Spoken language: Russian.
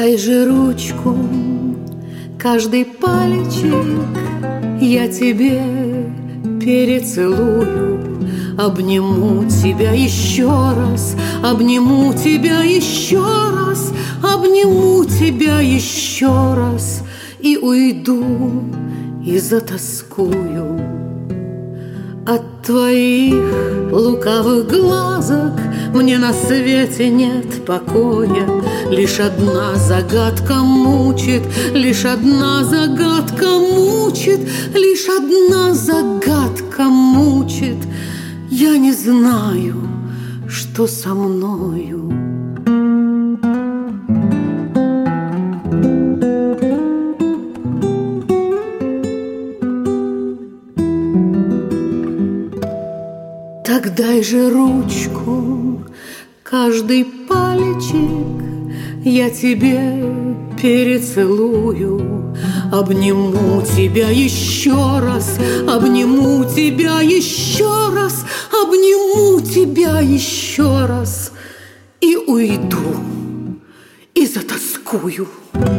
Дай же ручку, каждый пальчик я тебе перецелую. Обниму тебя еще раз, обниму тебя еще раз, обниму тебя еще раз и уйду, и затоскую. От твоих лукавых глазок мне на свете нет покоя. Лишь одна загадка мучит, лишь одна загадка мучит, лишь одна загадка мучит. Я не знаю, что со мною. Так дай же ручку, каждый пальчик я тебе перецелую. Обниму тебя еще раз, обниму тебя еще раз, обниму тебя еще раз и уйду, и затоскую.